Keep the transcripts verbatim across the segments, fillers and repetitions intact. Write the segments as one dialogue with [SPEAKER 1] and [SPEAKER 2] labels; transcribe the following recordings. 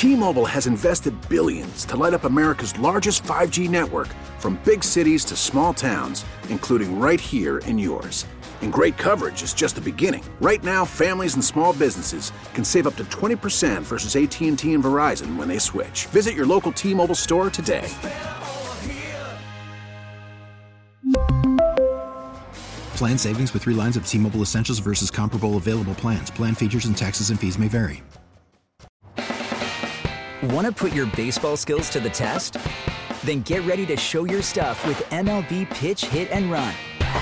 [SPEAKER 1] T-Mobile has invested billions to light up America's largest five G network, from big cities to small towns, including right here in yours. And great coverage is just the beginning. Right now, families and small businesses can save up to twenty percent versus A T and T and Verizon when they switch. Visit your local T-Mobile store today.
[SPEAKER 2] Plan savings with three lines of T-Mobile Essentials versus comparable available plans. Plan features and taxes and fees may vary.
[SPEAKER 3] Want to put your baseball skills to the test? Then get ready to show your stuff with M L B Pitch, Hit, and Run.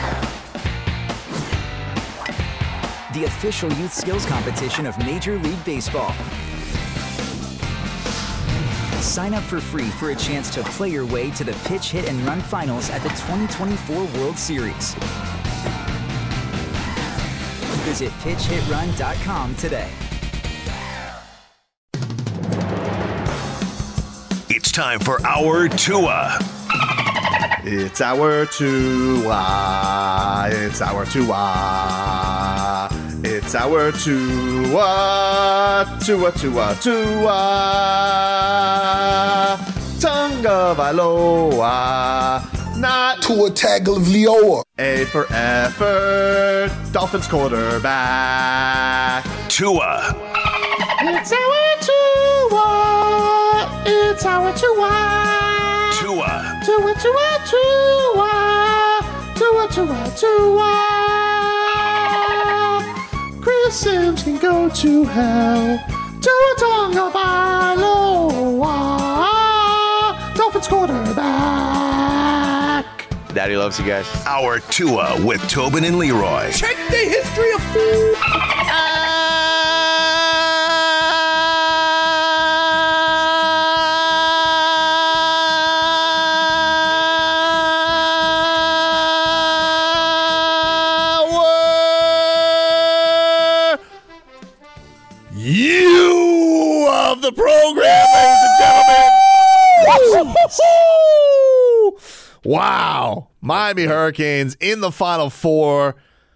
[SPEAKER 3] The official youth skills competition of Major League Baseball. Sign up for free for a chance to play your way to the Pitch, Hit, and Run finals at the twenty twenty-four World Series. Visit pitch hit run dot com today.
[SPEAKER 4] It's time for our Tua.
[SPEAKER 5] It's our Tua. It's our Tua. It's our Tua. Tua, Tua, Tua. Tonga Vailoa. Not
[SPEAKER 6] Tua Tagovailoa.
[SPEAKER 5] A for effort. Dolphins quarterback.
[SPEAKER 4] Tua.
[SPEAKER 5] It's our Tua. It's our Tua.
[SPEAKER 4] Tua.
[SPEAKER 5] Tua, Tua, Tua. Tua, Tua, Tua. Chris Sims can go to hell. Tua Tagovailoa. Dolphins quarterback. Daddy loves you guys.
[SPEAKER 4] Our Tua with Tobin and Leroy.
[SPEAKER 6] Check the history of food.
[SPEAKER 5] You of the program, ladies and gentlemen. Wow. Miami Hurricanes in the Final Four.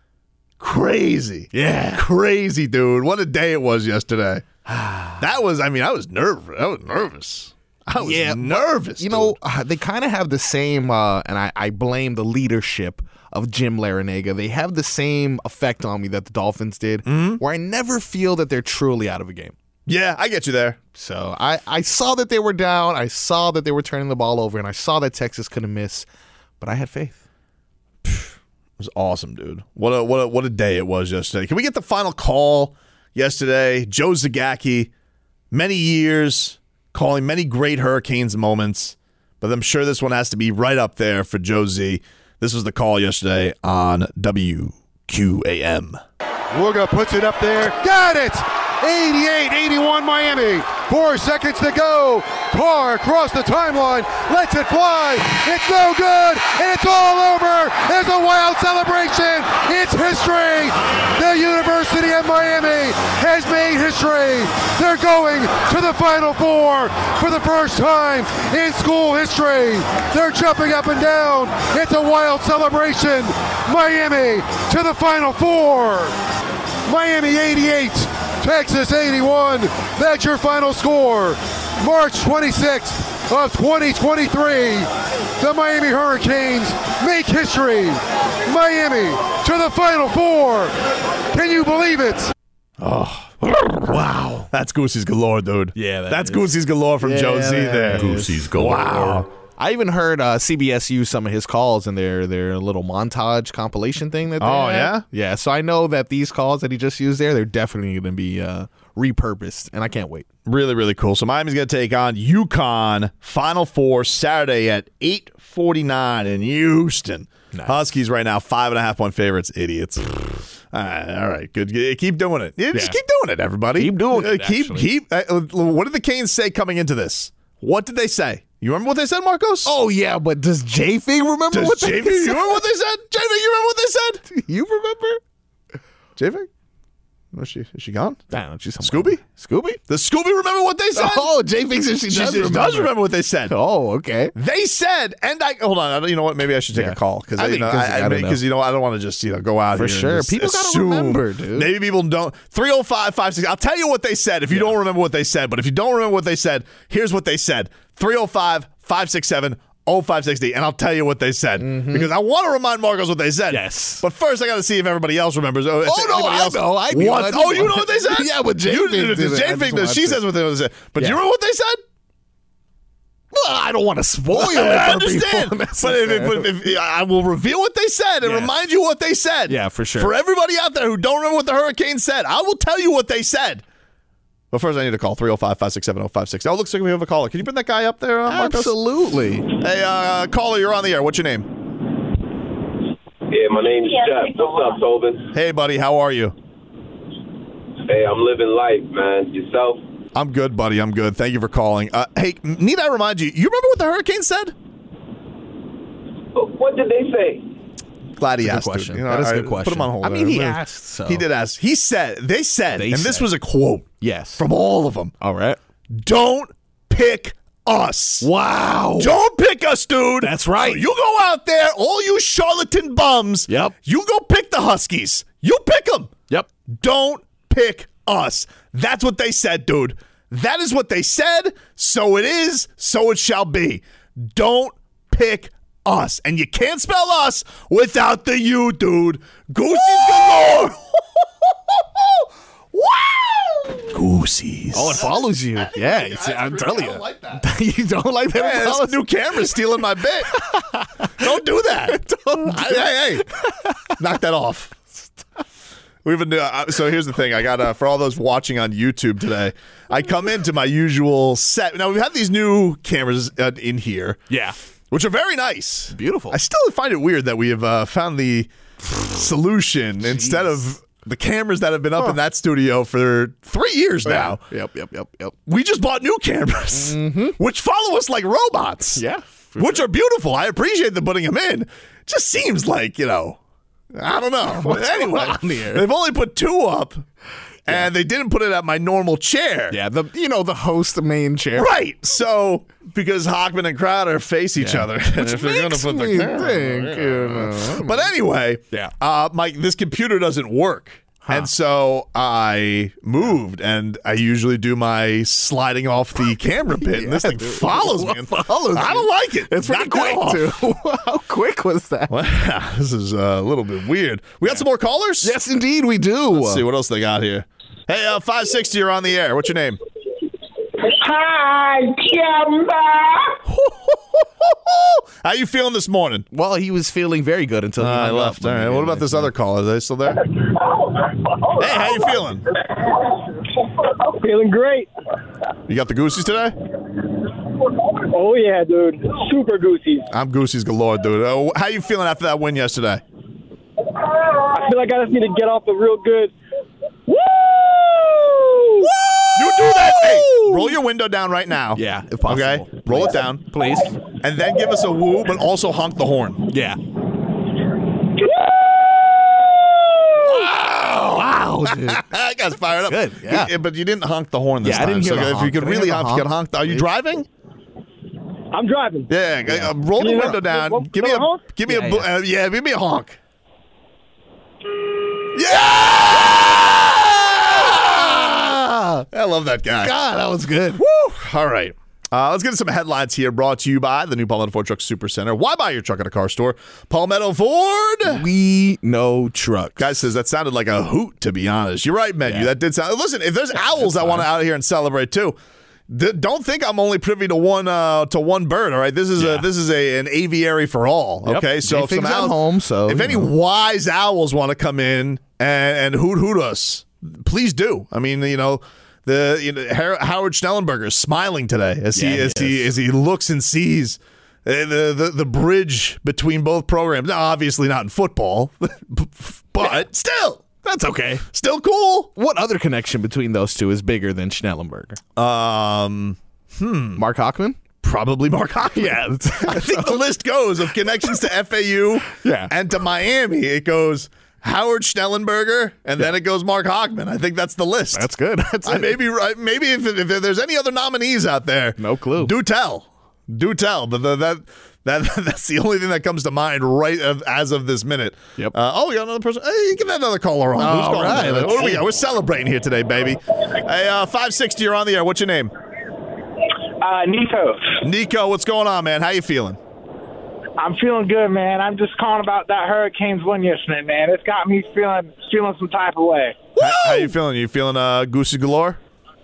[SPEAKER 5] Crazy.
[SPEAKER 7] Yeah.
[SPEAKER 5] Crazy, dude. What a day it was yesterday. That was, I mean, I was nervous. I was nervous. I was
[SPEAKER 7] yeah,
[SPEAKER 5] nervous.
[SPEAKER 7] You
[SPEAKER 5] dude.
[SPEAKER 7] know, uh, they kind of have the same, uh, and I, I blame the leadership of Jim Larrañaga. They have the same effect on me that the Dolphins did,
[SPEAKER 5] mm-hmm.
[SPEAKER 7] where I never feel that they're truly out of a game.
[SPEAKER 5] Yeah, I get you there.
[SPEAKER 7] So I, I saw that they were down. I saw that they were turning the ball over, and I saw that Texas couldn't miss, but I had faith.
[SPEAKER 5] It was awesome, dude. What a what a what a day it was yesterday. Can we get the final call yesterday? Joe Zagacki, many years, calling many great Hurricanes moments, but I'm sure this one has to be right up there for Joe Z. This was the call yesterday on W Q A M.
[SPEAKER 8] Wooga puts it up there. Got it! eighty-eight eighty-one Miami. Four seconds to go. Carr across the timeline. Lets it fly. It's no good. And it's all over. There's a wild celebration. It's history. The University of Miami has made history. They're going to the Final Four for the first time in school history. They're jumping up and down. It's a wild celebration. Miami to the Final Four. Miami eighty-eight. Texas eighty-one. That's your final score. March twenty-sixth of twenty twenty-three. The Miami Hurricanes make history. Miami to the Final Four. Can you believe it?
[SPEAKER 5] Oh, wow. That's Goosey's galore, dude.
[SPEAKER 7] Yeah, that
[SPEAKER 5] That's
[SPEAKER 7] is.
[SPEAKER 5] Goosey's galore from
[SPEAKER 7] Yeah,
[SPEAKER 5] Joe Z
[SPEAKER 7] that
[SPEAKER 5] there.
[SPEAKER 7] is.
[SPEAKER 5] Goosey's galore. Wow.
[SPEAKER 7] I even heard uh, C B S use some of his calls in their their little montage compilation thing. That they
[SPEAKER 5] Oh,
[SPEAKER 7] had.
[SPEAKER 5] yeah?
[SPEAKER 7] Yeah, so I know that these calls that he just used there, they're definitely going to be uh, repurposed, and I can't wait.
[SPEAKER 5] Really, really cool. So Miami's going to take on UConn, Final Four, Saturday at eight forty-nine in Houston.
[SPEAKER 7] Nice.
[SPEAKER 5] Huskies right now, five and a half point favorites. Idiots. All right, all right, good. Keep doing it. Yeah, Just
[SPEAKER 7] Yeah.
[SPEAKER 5] keep doing it, everybody.
[SPEAKER 7] Keep doing it,
[SPEAKER 5] Uh, Keep,
[SPEAKER 7] actually.
[SPEAKER 5] keep. Uh, what did the Canes say coming into this? What did they say? You remember what they said, Marcos?
[SPEAKER 7] Oh, yeah, but does J-Fig remember
[SPEAKER 5] Does
[SPEAKER 7] what they
[SPEAKER 5] J-Fig, you
[SPEAKER 7] said?
[SPEAKER 5] remember what they said? J-Fig, you remember what they said?
[SPEAKER 7] You remember?
[SPEAKER 5] J-Fig? Is she, is she gone?
[SPEAKER 7] Damn, she's
[SPEAKER 5] Scooby?
[SPEAKER 7] Scooby?
[SPEAKER 5] Does Scooby remember what they said?
[SPEAKER 7] Oh, Jay thinks that she
[SPEAKER 5] She
[SPEAKER 7] does
[SPEAKER 5] just
[SPEAKER 7] remember.
[SPEAKER 5] does remember what they said.
[SPEAKER 7] Oh, okay.
[SPEAKER 5] They said, and I hold on. I don't, you know what? Maybe I should take
[SPEAKER 7] Yeah.
[SPEAKER 5] a call because
[SPEAKER 7] I
[SPEAKER 5] you
[SPEAKER 7] think
[SPEAKER 5] know,
[SPEAKER 7] 'cause-
[SPEAKER 5] I,
[SPEAKER 7] I don't know.
[SPEAKER 5] because you know I don't want to just you know go out
[SPEAKER 7] For
[SPEAKER 5] here and
[SPEAKER 7] sure.
[SPEAKER 5] just
[SPEAKER 7] People gotta
[SPEAKER 5] assume.
[SPEAKER 7] remember, dude.
[SPEAKER 5] Maybe people don't. three oh five, five six I'll tell you what they said if you don't remember what they said. But if you don't remember what they said, here's what they said: three oh five, five six seven, oh five six zero, and I'll tell you what they said because I want to remind Marcos what they said.
[SPEAKER 7] Yes.
[SPEAKER 5] But first, I got to see if everybody else remembers. Oh, if
[SPEAKER 7] Oh, no,
[SPEAKER 5] anybody
[SPEAKER 7] I
[SPEAKER 5] else
[SPEAKER 7] know. I knew.
[SPEAKER 5] wants-
[SPEAKER 7] I knew.
[SPEAKER 5] Oh, you know what they said?
[SPEAKER 7] Yeah, but Jay
[SPEAKER 5] You-
[SPEAKER 7] Fink did it.
[SPEAKER 5] Jay
[SPEAKER 7] I just
[SPEAKER 5] Fink does. She
[SPEAKER 7] want
[SPEAKER 5] says
[SPEAKER 7] to-
[SPEAKER 5] what they said. But do
[SPEAKER 7] Yeah.
[SPEAKER 5] you remember what they said?
[SPEAKER 7] Well, I don't want to spoil it.
[SPEAKER 5] I
[SPEAKER 7] for
[SPEAKER 5] understand,
[SPEAKER 7] people
[SPEAKER 5] but if, if, if, if, I will reveal what they said and
[SPEAKER 7] Yes.
[SPEAKER 5] remind you what they said.
[SPEAKER 7] Yeah, for sure.
[SPEAKER 5] For everybody out there who don't remember what the hurricane said, I will tell you what they said. But first, I need to call three oh five, five six seven, oh five six zero. Oh, looks like we have a caller. Can you bring that guy up there, uh, Marcos?
[SPEAKER 7] Absolutely.
[SPEAKER 5] Hey, uh, caller, you're on the air. What's your name?
[SPEAKER 9] Yeah, my name's Jeff. What's up, Tobin?
[SPEAKER 5] Hey, buddy. How are you?
[SPEAKER 9] Hey, I'm living life, man. Yourself?
[SPEAKER 5] I'm good, buddy. I'm good. Thank you for calling. Uh, hey, need I remind you, you remember what the hurricane said?
[SPEAKER 9] What did they say?
[SPEAKER 5] Glad he
[SPEAKER 7] That's a
[SPEAKER 5] asked.
[SPEAKER 7] good question.
[SPEAKER 5] It. You know,
[SPEAKER 7] That is a
[SPEAKER 5] all
[SPEAKER 7] good
[SPEAKER 5] right,
[SPEAKER 7] question.
[SPEAKER 5] Put him on hold.
[SPEAKER 7] I mean, he
[SPEAKER 5] Uh,
[SPEAKER 7] asked, so.
[SPEAKER 5] He did ask. He said, they said,
[SPEAKER 7] They
[SPEAKER 5] and this
[SPEAKER 7] said.
[SPEAKER 5] was a quote
[SPEAKER 7] Yes.
[SPEAKER 5] from all of them.
[SPEAKER 7] All right.
[SPEAKER 5] Don't pick us.
[SPEAKER 7] Wow.
[SPEAKER 5] Don't pick us, dude.
[SPEAKER 7] That's right.
[SPEAKER 5] So you go out there, all you charlatan bums.
[SPEAKER 7] Yep.
[SPEAKER 5] You go pick the Huskies. You pick them.
[SPEAKER 7] Yep.
[SPEAKER 5] Don't pick us. That's what they said, dude. That is what they said. So it is. So it shall be. Don't pick us. And you can't spell us without the U, dude. Goosey's galore. Wow. Goosies.
[SPEAKER 7] Oh, it follows you. Yeah, it's, I'm telling you.
[SPEAKER 5] I don't like that.
[SPEAKER 7] You don't like that?
[SPEAKER 5] Hey,
[SPEAKER 7] it
[SPEAKER 5] this
[SPEAKER 7] follows
[SPEAKER 5] new camera's stealing my bit. Don't do that.
[SPEAKER 7] Don't do
[SPEAKER 5] I- hey, hey, knock that off. We have a new, uh, so here's the thing. I got uh, for all those watching on YouTube today. I come into my usual set. Now we've had these new cameras uh, in here,
[SPEAKER 7] Yeah.
[SPEAKER 5] which are very nice,
[SPEAKER 7] Beautiful.
[SPEAKER 5] I still find it weird that we have uh, found the solution instead of the cameras that have been up in that studio for three years now.
[SPEAKER 7] Yep, yep, yep, yep.
[SPEAKER 5] We just bought new cameras, which follow us like robots.
[SPEAKER 7] Yeah, for
[SPEAKER 5] which are beautiful. I appreciate them putting them in. It just seems like, you know, I don't know.
[SPEAKER 7] What's
[SPEAKER 5] anyway,
[SPEAKER 7] going on here?
[SPEAKER 5] they've only put two up, and they didn't put it at my normal chair.
[SPEAKER 7] Yeah, the you know, the host, the main chair.
[SPEAKER 5] Right. So, because Hockman and Crowder face each
[SPEAKER 7] Yeah.
[SPEAKER 5] other, and
[SPEAKER 7] Which
[SPEAKER 5] if they're going to
[SPEAKER 7] makes
[SPEAKER 5] put the
[SPEAKER 7] me
[SPEAKER 5] camera,
[SPEAKER 7] think, you know.
[SPEAKER 5] But anyway,
[SPEAKER 7] Yeah.
[SPEAKER 5] uh, my this computer doesn't work. And so I moved, and I usually do my sliding off the camera bit, and this
[SPEAKER 7] Yeah,
[SPEAKER 5] thing
[SPEAKER 7] dude.
[SPEAKER 5] follows me.
[SPEAKER 7] It
[SPEAKER 5] and
[SPEAKER 7] follows
[SPEAKER 5] I
[SPEAKER 7] you.
[SPEAKER 5] don't like it.
[SPEAKER 7] It's pretty
[SPEAKER 5] Knock that
[SPEAKER 7] quick,
[SPEAKER 5] off.
[SPEAKER 7] too. How quick was that?
[SPEAKER 5] Wow, this is uh, a little bit weird. We got some more callers?
[SPEAKER 7] Yes, indeed, we do.
[SPEAKER 5] Let's see what else they got here. Hey, uh, five sixty, you're on the air. What's your name?
[SPEAKER 6] Hi, Kimba.
[SPEAKER 5] How you feeling this morning?
[SPEAKER 7] Well, he was feeling very good until he
[SPEAKER 5] I
[SPEAKER 7] hung
[SPEAKER 5] left.
[SPEAKER 7] up.
[SPEAKER 5] All right. What about this other caller? Are they still there? Hey, how you feeling?
[SPEAKER 10] Feeling great.
[SPEAKER 5] You got the Goosies today?
[SPEAKER 10] Oh, yeah, dude. Super goosies.
[SPEAKER 5] I'm Goosies galore, dude. Uh, how you feeling after that win yesterday?
[SPEAKER 10] I feel like I just need to get off the real good. Woo!
[SPEAKER 5] You do that. Hey, roll your window down right now.
[SPEAKER 7] Yeah, if possible.
[SPEAKER 5] Okay? Roll it down.
[SPEAKER 7] Please.
[SPEAKER 5] And then give us a woo, but also honk the horn.
[SPEAKER 7] Yeah. Wow, dude.
[SPEAKER 5] I got fired up.
[SPEAKER 7] Good, yeah.
[SPEAKER 5] You- But you didn't honk the horn this
[SPEAKER 7] Yeah, I
[SPEAKER 5] time.
[SPEAKER 7] didn't hear
[SPEAKER 5] so
[SPEAKER 7] the
[SPEAKER 5] if
[SPEAKER 7] honk.
[SPEAKER 5] you could
[SPEAKER 7] Can I
[SPEAKER 5] really
[SPEAKER 7] hear the
[SPEAKER 5] honk, you could
[SPEAKER 7] honk,
[SPEAKER 5] honk. Are you
[SPEAKER 7] please?
[SPEAKER 5] driving?
[SPEAKER 10] I'm driving.
[SPEAKER 5] Yeah. Uh, roll
[SPEAKER 10] Can
[SPEAKER 5] the
[SPEAKER 10] you
[SPEAKER 5] window
[SPEAKER 10] hear-
[SPEAKER 5] down.
[SPEAKER 10] what-
[SPEAKER 5] Give me a.
[SPEAKER 10] honk?
[SPEAKER 5] Give me
[SPEAKER 7] Yeah,
[SPEAKER 5] a. bu-
[SPEAKER 7] yeah.
[SPEAKER 5] Uh, yeah. Give me a honk. Yeah! I love that guy.
[SPEAKER 7] God, that was good.
[SPEAKER 5] Woo! All right. Uh, let's get into some headlines here brought to you by the new Palmetto Ford Truck Super Center. Why buy your truck at a car store? Palmetto Ford.
[SPEAKER 7] We know trucks.
[SPEAKER 5] Guy says that sounded like a hoot, to be honest. You're right, Menu.
[SPEAKER 7] Yeah.
[SPEAKER 5] That did sound. Listen, if there's owls that want to out here and celebrate too, th- don't think I'm only privy to one uh, to one bird. All right, this is
[SPEAKER 7] Yeah.
[SPEAKER 5] a this is a an aviary for all.
[SPEAKER 7] Yep.
[SPEAKER 5] Okay, so if some
[SPEAKER 7] J-Fig's at
[SPEAKER 5] owls,
[SPEAKER 7] home, so,
[SPEAKER 5] if
[SPEAKER 7] you
[SPEAKER 5] any
[SPEAKER 7] know.
[SPEAKER 5] wise owls want to come in and, and hoot hoot us, please do. I mean, you know. The you know, Har- Howard Schnellenberger is smiling today as
[SPEAKER 7] Yeah,
[SPEAKER 5] he
[SPEAKER 7] he
[SPEAKER 5] as he
[SPEAKER 7] is.
[SPEAKER 5] as he looks and sees uh, the, the the bridge between both programs. Now, obviously not in football, but still,
[SPEAKER 7] That's okay.
[SPEAKER 5] still cool.
[SPEAKER 7] What other connection between those two is bigger than Schnellenberger?
[SPEAKER 5] Um,
[SPEAKER 7] Mark Hockman?
[SPEAKER 5] probably Mark Hockman.
[SPEAKER 7] Yeah.
[SPEAKER 5] I think the list goes of connections to F A U
[SPEAKER 7] Yeah.
[SPEAKER 5] and to Miami. It goes Howard Schnellenberger, and yeah. then it goes Mark Hogman. I think that's the list.
[SPEAKER 7] That's good. That's
[SPEAKER 5] I
[SPEAKER 7] it.
[SPEAKER 5] may be right. Maybe if, if there's any other nominees out there,
[SPEAKER 7] no clue.
[SPEAKER 5] Do tell. Do tell. But the, that that that's the only thing that comes to mind right of, as of this minute.
[SPEAKER 7] Yep.
[SPEAKER 5] Uh, oh, we got another person. Hey, give that another caller on.
[SPEAKER 7] Oh,
[SPEAKER 5] Who's calling?
[SPEAKER 7] right.
[SPEAKER 5] What do we got? We're celebrating here today, baby. Hey, uh, five sixty, you're on the air. What's your name?
[SPEAKER 10] Uh, Nico.
[SPEAKER 5] Nico, what's going on, man? How you feeling?
[SPEAKER 10] I'm feeling good, man. I'm just calling about that Hurricanes win yesterday, man. It's got me feeling feeling some type of way.
[SPEAKER 5] How, how you feeling? You feeling uh, goosey galore?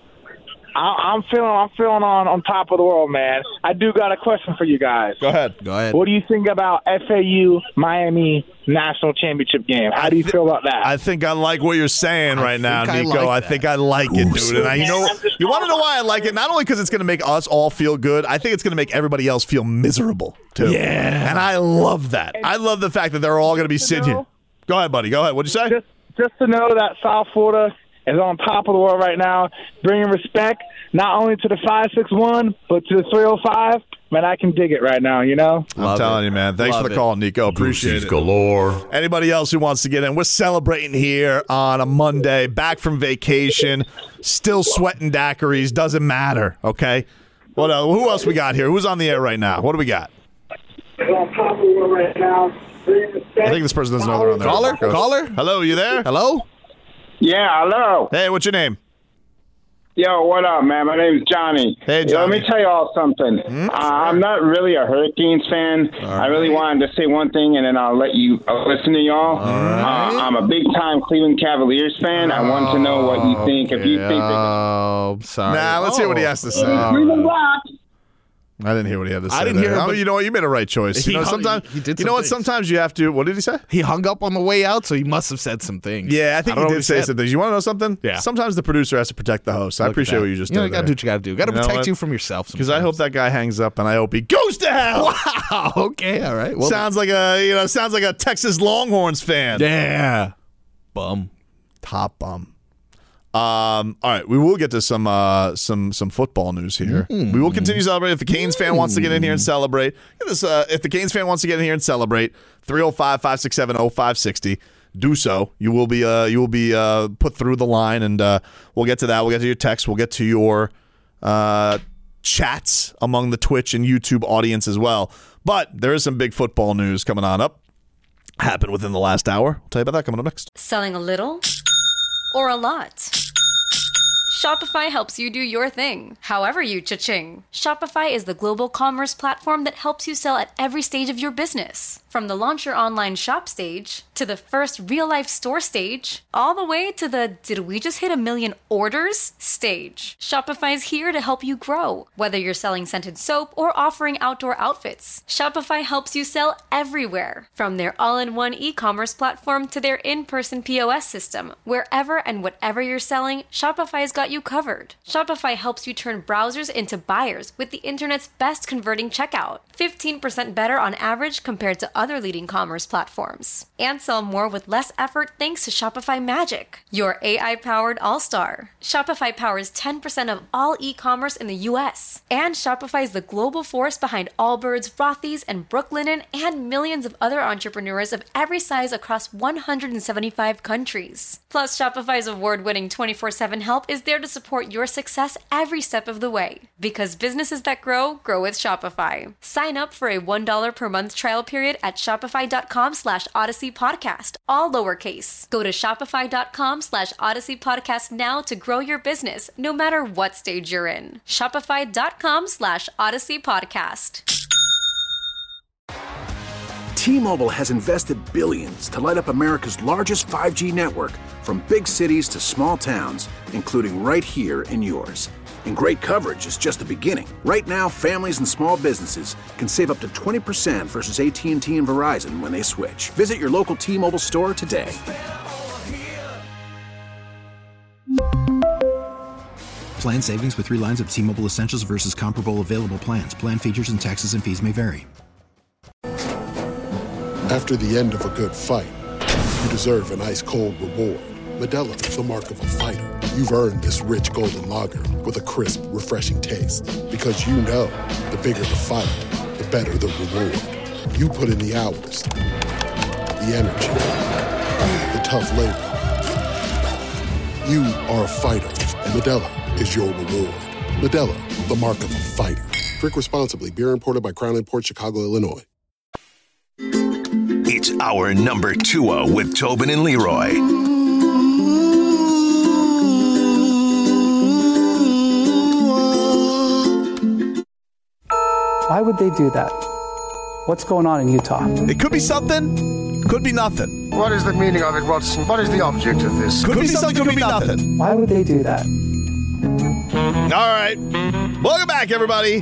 [SPEAKER 10] I, I'm feeling I'm feeling on, on top of the world, man. I do got a question for you guys.
[SPEAKER 5] Go ahead.
[SPEAKER 7] Go ahead.
[SPEAKER 10] What do you think about F A U Miami national championship game? How do you
[SPEAKER 5] th-
[SPEAKER 10] feel about that?
[SPEAKER 5] I think I like what you're saying
[SPEAKER 7] I
[SPEAKER 5] right now,
[SPEAKER 7] I
[SPEAKER 5] Nico.
[SPEAKER 7] like
[SPEAKER 5] I think I like it, dude. And I, you know, you want to know why I like it? Not only because it's going to make us all feel good, I think it's going to make everybody else feel miserable too.
[SPEAKER 7] Yeah.
[SPEAKER 5] And I love that. I love the fact that they're all going to be sitting here. Go ahead, buddy. Go ahead. What'd you say?
[SPEAKER 10] Just, just to know that South Florida is on top of the world right now, bringing respect not only to the five six one, but to the three oh five. Man, I can dig it right now, you know?
[SPEAKER 5] I'm
[SPEAKER 7] Love
[SPEAKER 5] telling
[SPEAKER 7] it.
[SPEAKER 5] you, man. Thanks
[SPEAKER 7] Love
[SPEAKER 5] for the
[SPEAKER 7] it.
[SPEAKER 5] call, Nico. Appreciate
[SPEAKER 11] Goosey's
[SPEAKER 5] it.
[SPEAKER 11] galore.
[SPEAKER 5] Anybody else who wants to get in? We're celebrating here on a Monday, back from vacation, still sweating daiquiris. Doesn't matter, okay? What else? Who else we got here? Who's on the air right now? What do we got?
[SPEAKER 10] On top of the world right now.
[SPEAKER 5] I think this person doesn't know they're on there.
[SPEAKER 7] Caller? Caller?
[SPEAKER 5] Hello, you there?
[SPEAKER 7] Hello?
[SPEAKER 6] Yeah, hello.
[SPEAKER 5] Hey, what's your name?
[SPEAKER 6] Yo, what up, man? My name's Johnny.
[SPEAKER 5] Hey,
[SPEAKER 6] Yo, let
[SPEAKER 5] Johnny.
[SPEAKER 6] me tell you all something.
[SPEAKER 5] Hmm?
[SPEAKER 6] Uh, I'm not really a Hurricanes fan. I really wanted to say one thing, and then I'll let you uh, listen to y'all.
[SPEAKER 5] right.
[SPEAKER 6] Uh, I'm a big-time Cleveland Cavaliers fan. I want to know what you think. If you think they
[SPEAKER 7] Oh, I'm sorry.
[SPEAKER 5] Nah, let's hear what he has to say.
[SPEAKER 7] Oh.
[SPEAKER 6] Cleveland Rock.
[SPEAKER 5] I didn't hear what he had to say.
[SPEAKER 7] I didn't
[SPEAKER 5] there.
[SPEAKER 7] hear it,
[SPEAKER 5] I mean,
[SPEAKER 7] but-
[SPEAKER 5] you know what? You made a right choice. You
[SPEAKER 7] He
[SPEAKER 5] know,
[SPEAKER 7] hung-
[SPEAKER 5] sometimes
[SPEAKER 7] he did
[SPEAKER 5] you
[SPEAKER 7] some
[SPEAKER 5] know what?
[SPEAKER 7] things.
[SPEAKER 5] Sometimes you have to. What did he say?
[SPEAKER 7] He hung up on the way out, so he must have said some things.
[SPEAKER 5] Yeah, I think
[SPEAKER 7] don't
[SPEAKER 5] he
[SPEAKER 7] know
[SPEAKER 5] did
[SPEAKER 7] what
[SPEAKER 5] say
[SPEAKER 7] said.
[SPEAKER 5] some things. You want to know something?
[SPEAKER 7] Yeah.
[SPEAKER 5] Sometimes the producer has to protect the host. I
[SPEAKER 7] Look at
[SPEAKER 5] appreciate
[SPEAKER 7] that.
[SPEAKER 5] what you just
[SPEAKER 7] you know,
[SPEAKER 5] did.
[SPEAKER 7] You got to do what you got to do. Got to
[SPEAKER 5] You know
[SPEAKER 7] protect
[SPEAKER 5] what?
[SPEAKER 7] you from yourself.
[SPEAKER 5] Because I hope that guy hangs up, and I hope he goes to hell.
[SPEAKER 7] Wow. Okay. All right. Well,
[SPEAKER 5] sounds like a you know sounds like a Texas Longhorns fan.
[SPEAKER 7] yeah. Bum.
[SPEAKER 5] Top bum. Um, all right, we will get to some uh, some some football news here.
[SPEAKER 7] Mm.
[SPEAKER 5] We will continue celebrating. If the Canes fan wants to get in here and celebrate, get this, uh, if the Canes fan wants to get in here and celebrate, three oh five, five six seven, oh five six oh. Do so. You will be uh, you will be uh, put through the line, and uh, we'll get to that. We'll get to your text. We'll get to your uh, chats among the Twitch and YouTube audience as well. But there is some big football news coming on up. Happened within the last hour. I'll tell you about that coming up next.
[SPEAKER 12] Selling a little or a lot? Shopify helps you do your thing, however you cha-ching. Shopify is the global commerce platform that helps you sell at every stage of your business. From the launch your online shop stage, to the first real-life store stage, all the way to the did we just hit a million orders stage. Shopify's here to help you grow. Whether you're selling scented soap or offering outdoor outfits, Shopify helps you sell everywhere. From their all-in-one e-commerce platform to their in-person P O S system, wherever and whatever you're selling, Shopify's got you covered. Shopify helps you turn browsers into buyers with the internet's best converting checkout. fifteen percent better on average compared to other leading commerce platforms. And sell more with less effort thanks to Shopify Magic, your A I-powered all-star. Shopify powers ten percent of all e-commerce in the U S. And Shopify is the global force behind Allbirds, Rothy's, and Brooklinen, and millions of other entrepreneurs of every size across one hundred seventy-five countries. Plus, Shopify's award-winning twenty-four seven help is there to support your success every step of the way. Because businesses that grow, grow with Shopify. Sign up for a one dollar per month trial period at shopify.com slash Odyssey Podcast, all lowercase. Go to shopify.com slash Odyssey Podcast now to grow your business, no matter what stage you're in. Shopify.com slash Odyssey Podcast.
[SPEAKER 1] T-Mobile has invested billions to light up America's largest five G network, from big cities to small towns, including right here in yours. And great coverage is just the beginning. Right now, families and small businesses can save up to twenty percent versus A T and T and Verizon when they switch. Visit your local T-Mobile store today.
[SPEAKER 2] Plan savings with three lines of T-Mobile Essentials versus comparable available plans. Plan features and taxes and fees may vary.
[SPEAKER 13] After the end of a good fight, you deserve an ice-cold reward. Modelo is the mark of a fighter. You've earned this rich golden lager with a crisp, refreshing taste. Because you know, the bigger the fight, the better the reward. You put in the hours, the energy, the tough labor. You are a fighter, and Modelo is your reward. Modelo, the mark of a fighter. Drink responsibly. Beer imported by Crown Imports, Chicago, Illinois.
[SPEAKER 4] It's our number two with Tobin and Leroy.
[SPEAKER 11] Why would they do that? What's going on in Utah?
[SPEAKER 5] It could be something, could be nothing.
[SPEAKER 14] What is the meaning of it, Watson? What is the object of this?
[SPEAKER 5] Could, could be something, could, could be nothing. nothing.
[SPEAKER 11] Why would they do that?
[SPEAKER 5] All right. Welcome back, everybody.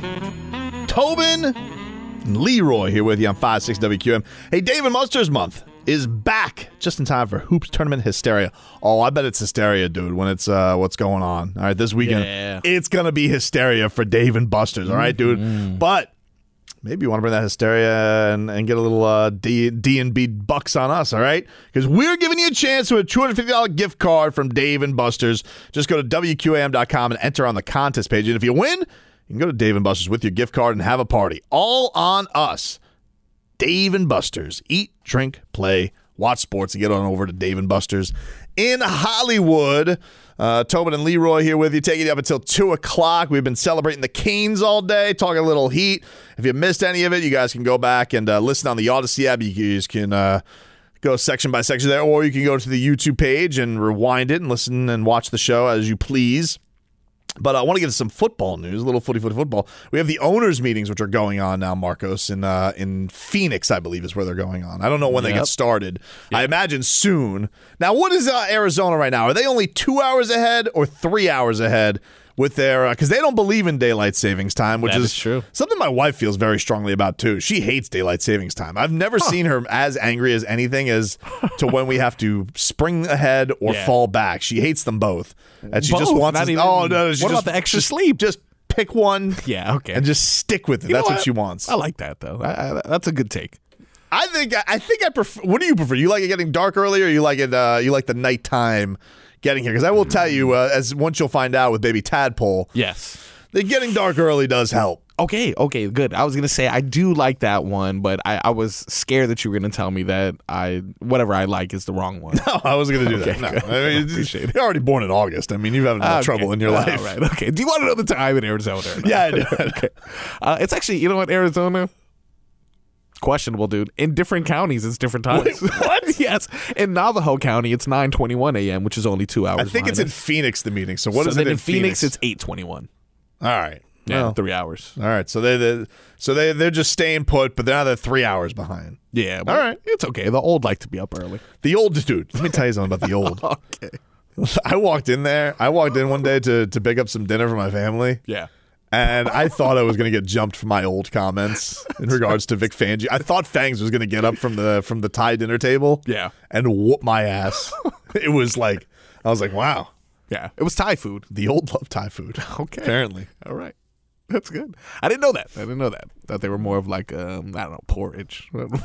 [SPEAKER 5] Tobin and Leroy here with you on five six W Q M. Hey, Dave and Buster's month is back just in time for Hoops Tournament Hysteria. Oh, I bet it's hysteria, dude, when it's uh, what's going on. All right, this weekend, yeah. It's going to be hysteria for Dave and Buster's, all right, dude? Mm-hmm. But maybe you want to bring that hysteria and, and get a little uh, D, D and B bucks on us, all right? Because we're giving you a chance to a two hundred fifty dollars gift card from Dave and Buster's. Just go to W Q A M dot com and enter on the contest page. And if you win, you can go to Dave and Buster's with your gift card and have a party. All on us. Dave and Buster's. Eat, drink, play, watch sports, and get on over to Dave and Buster's in Hollywood. Uh, Tobin and Leroy here with you, taking you up until two o'clock. We've been celebrating the Canes all day, talking a little Heat. If you missed any of it, you guys can go back and uh, listen on the Odyssey app. You guys can uh, go section by section there, or you can go to the YouTube page and rewind it and listen and watch the show as you please. But I want to get some football news, a little footy, footy, football. We have the owners' meetings, which are going on now, Marcos, in uh, in Phoenix, I believe, is where they're going on. I don't know when yep. they get started. Yep. I imagine soon. Now, what is uh, Arizona right now? Are they only two hours ahead or three hours ahead with their – because uh, they don't believe in daylight savings time, which
[SPEAKER 7] that
[SPEAKER 5] is,
[SPEAKER 7] is true.
[SPEAKER 5] Something my wife feels very strongly about, too. She hates daylight savings time. I've never huh. seen her as angry as anything as to when we have to spring ahead or yeah. fall back. She hates them both. And she
[SPEAKER 7] both?
[SPEAKER 5] just wants
[SPEAKER 7] to,
[SPEAKER 5] even, oh no! She
[SPEAKER 7] what
[SPEAKER 5] just,
[SPEAKER 7] about the extra
[SPEAKER 5] just,
[SPEAKER 7] sleep?
[SPEAKER 5] Just pick one,
[SPEAKER 7] yeah, okay,
[SPEAKER 5] and just stick with it. You that's what, what she wants.
[SPEAKER 7] I like that though. I, I, that's a good take.
[SPEAKER 5] I think. I think I prefer. What do you prefer? You like it getting dark early, or you like it? Uh, you like the nighttime getting here? Because I will tell you, uh, as once you'll find out with Baby Tadpole,
[SPEAKER 7] yes,
[SPEAKER 5] that getting dark early does help.
[SPEAKER 7] Okay, okay, good. I was going to say I do like that one, but I, I was scared that you were going to tell me that I whatever I like is the wrong one.
[SPEAKER 5] No, I wasn't going to do
[SPEAKER 7] okay,
[SPEAKER 5] that.
[SPEAKER 7] Good.
[SPEAKER 5] No, I mean,
[SPEAKER 7] appreciate it.
[SPEAKER 5] You're already born in August. I mean, you've had enough okay. trouble in your life.
[SPEAKER 7] All right, okay. Do you want to know the time in Arizona?
[SPEAKER 5] Yeah, I do.
[SPEAKER 7] Okay. Uh, it's actually, you know what, Arizona? Questionable, dude. In different counties, it's different times.
[SPEAKER 5] Wait, what?
[SPEAKER 7] Yes. In Navajo County, it's nine twenty-one a.m., which is only two hours
[SPEAKER 5] I think it's
[SPEAKER 7] us.
[SPEAKER 5] in Phoenix, the meeting. So what
[SPEAKER 7] so
[SPEAKER 5] is it in,
[SPEAKER 7] in Phoenix?
[SPEAKER 5] Phoenix?
[SPEAKER 7] It's eight twenty-one.
[SPEAKER 5] All right.
[SPEAKER 7] Yeah,
[SPEAKER 5] well,
[SPEAKER 7] three hours.
[SPEAKER 5] All right, so they, they so they they're just staying put, but now they're three hours behind.
[SPEAKER 7] Yeah,
[SPEAKER 5] all right,
[SPEAKER 7] it's okay. The old like to be up early.
[SPEAKER 5] The old dude. Let me tell you something about the old.
[SPEAKER 7] Okay.
[SPEAKER 5] I walked in there. I walked in one day to to pick up some dinner for my family.
[SPEAKER 7] Yeah.
[SPEAKER 5] And I thought I was going to get jumped for my old comments in regards to Vic Fangio. I thought Fangs was going to get up from the from the Thai dinner table,
[SPEAKER 7] yeah,
[SPEAKER 5] and whoop my ass. It was like I was like, wow.
[SPEAKER 7] Yeah, it was Thai food.
[SPEAKER 5] The old love Thai food.
[SPEAKER 7] Okay,
[SPEAKER 5] apparently.
[SPEAKER 7] All right. That's good. I didn't know that. I didn't know that. Thought they were more of like um, I don't know, porridge.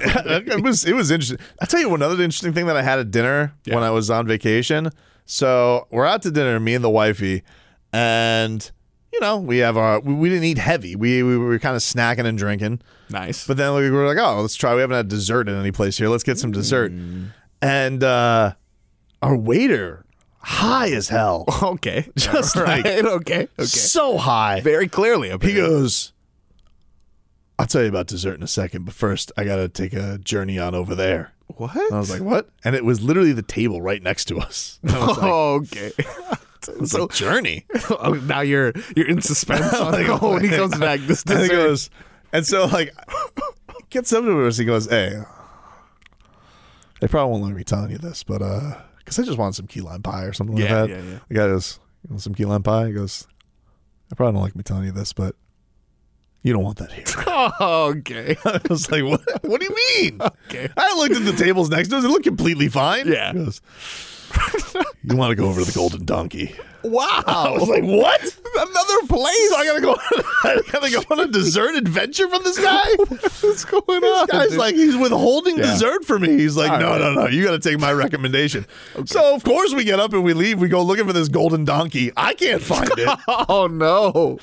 [SPEAKER 5] it was it was interesting. I'll tell you one other interesting thing that I had at dinner yeah. when I was on vacation. So we're out to dinner, me and the wifey, and you know we have our we, we didn't eat heavy. We we were kind of snacking and drinking.
[SPEAKER 7] Nice.
[SPEAKER 5] But then we were like, oh, let's try. We haven't had dessert in any place here. Let's get some dessert. Mm. And uh, our waiter. High as hell.
[SPEAKER 7] Okay.
[SPEAKER 5] Just
[SPEAKER 7] right.
[SPEAKER 5] like,
[SPEAKER 7] okay. Okay.
[SPEAKER 5] So high.
[SPEAKER 7] Very clearly.
[SPEAKER 5] He goes, I'll tell you about dessert in a second, but first I got to take a journey on over there.
[SPEAKER 7] What?
[SPEAKER 5] And I was like, what? And it was literally the table right next to us.
[SPEAKER 7] Oh, like, okay.
[SPEAKER 5] It's so, a journey.
[SPEAKER 7] Oh, now you're you're in suspense on like, oh, when he comes back. This dessert.
[SPEAKER 5] And, he goes, and so, like, gets up to us. He goes, hey, they probably won't let me telling you this, but, uh, because I just want some key lime pie or something
[SPEAKER 7] yeah,
[SPEAKER 5] like that.
[SPEAKER 7] Yeah, yeah.
[SPEAKER 5] The guy goes, you want some key lime pie? He goes, I probably don't like me telling you this, but you don't want that here.
[SPEAKER 7] Oh, okay.
[SPEAKER 5] I was like, what What do you mean?
[SPEAKER 7] Okay.
[SPEAKER 5] I looked at the tables next to us. It looked completely fine.
[SPEAKER 7] Yeah.
[SPEAKER 5] He goes, You want to go over to the Golden Donkey.
[SPEAKER 7] Wow.
[SPEAKER 5] I was like, what?
[SPEAKER 7] Another place?
[SPEAKER 5] So I gotta go I gotta go on a dessert adventure from this guy?
[SPEAKER 7] What's going on?
[SPEAKER 5] This guy's
[SPEAKER 7] dude?
[SPEAKER 5] like, he's withholding
[SPEAKER 7] Yeah.
[SPEAKER 5] dessert for me. He's like,
[SPEAKER 7] All
[SPEAKER 5] no,
[SPEAKER 7] right.
[SPEAKER 5] no, no, you gotta take my recommendation. Okay. So of course we get up and we leave. We go looking for this Golden Donkey. I can't find it.
[SPEAKER 7] Oh no.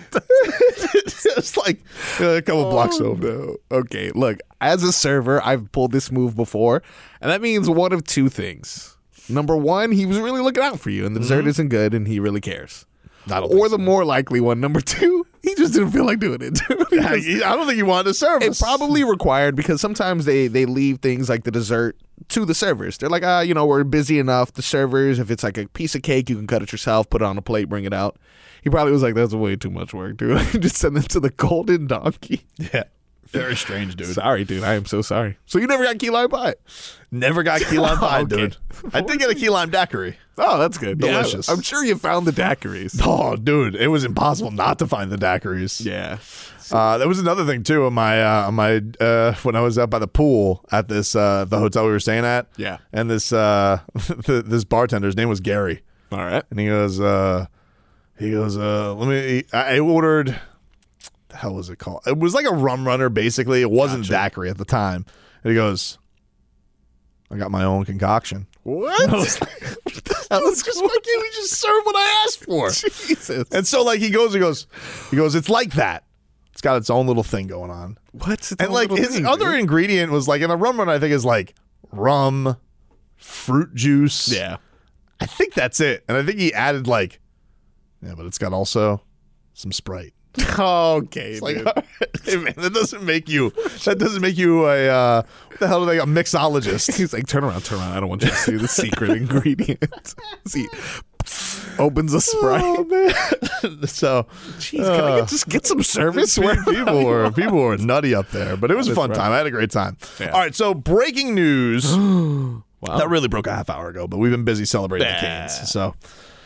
[SPEAKER 5] It's like a couple
[SPEAKER 7] oh,
[SPEAKER 5] blocks over.
[SPEAKER 7] No. Okay, look, as a server, I've pulled this move before, and that means one of two things. Number one, he was really looking out for you, and the dessert
[SPEAKER 5] Mm-hmm.
[SPEAKER 7] isn't good, and he really cares.
[SPEAKER 5] I don't
[SPEAKER 7] Or
[SPEAKER 5] think
[SPEAKER 7] the
[SPEAKER 5] so.
[SPEAKER 7] more likely one, number two, he just didn't feel like doing it.
[SPEAKER 5] Yeah, he- I don't think he wanted to serve
[SPEAKER 7] It's
[SPEAKER 5] us.
[SPEAKER 7] probably required because sometimes they, they leave things like the dessert to the servers. They're like, ah, you know, we're busy enough. The servers, if it's like a piece of cake, you can cut it yourself, put it on a plate, bring it out. He probably was like, that's way too much work, dude. Just send it to the Golden Donkey.
[SPEAKER 5] Yeah. Very strange, dude.
[SPEAKER 7] Sorry, dude. I am so sorry. So you never got key lime pie?
[SPEAKER 5] Never got key lime pie,
[SPEAKER 7] Okay.
[SPEAKER 5] dude. I did get a key lime daiquiri.
[SPEAKER 7] Oh, that's good.
[SPEAKER 5] Delicious.
[SPEAKER 7] Yeah, I'm sure you found the daiquiris.
[SPEAKER 5] Oh, dude, it was impossible not to find the daiquiris.
[SPEAKER 7] Yeah.
[SPEAKER 5] Uh, that was another thing too. On my, uh, on my, uh, when I was out by the pool at this, uh, the hotel we were staying at.
[SPEAKER 7] Yeah.
[SPEAKER 5] And this, uh, this bartender's name was Gary.
[SPEAKER 7] All right.
[SPEAKER 5] And he goes, uh, he goes, uh, let me. I ordered. What the hell was it called? It was like a rum runner, basically. It wasn't
[SPEAKER 7] Gotcha.
[SPEAKER 5] daiquiri at the time. And he goes, I got my own concoction.
[SPEAKER 7] What?
[SPEAKER 5] I was like, I was just, why can't we just serve what I asked for?
[SPEAKER 7] Jesus.
[SPEAKER 5] And so, like, he goes, he goes, he goes, it's like that. It's got its own little thing going on.
[SPEAKER 7] What's it?
[SPEAKER 5] And, like, his other
[SPEAKER 7] dude?
[SPEAKER 5] ingredient was, like, in a rum runner, I think, is, like, rum, fruit juice.
[SPEAKER 7] Yeah.
[SPEAKER 5] I think that's it. And I think he added, like, yeah, but it's got also some Sprite.
[SPEAKER 7] Okay,
[SPEAKER 5] It's like,
[SPEAKER 7] dude.
[SPEAKER 5] all right, hey, man, that doesn't make you, that doesn't make you a, uh, what the hell are they, a mixologist?
[SPEAKER 7] He's like, turn around, turn around. I don't want you to see the secret ingredient. See, opens a Sprite.
[SPEAKER 5] Oh, man. So,
[SPEAKER 7] Jeez, can I
[SPEAKER 5] uh,
[SPEAKER 7] get, just get some service?
[SPEAKER 5] Pe- people were people were nutty up there, but it was a
[SPEAKER 7] That's
[SPEAKER 5] fun
[SPEAKER 7] right.
[SPEAKER 5] time. I had a great time.
[SPEAKER 7] Yeah.
[SPEAKER 5] All right, so breaking news.
[SPEAKER 7] Wow.
[SPEAKER 5] That really broke a half hour ago, but we've been busy celebrating the Canes. So,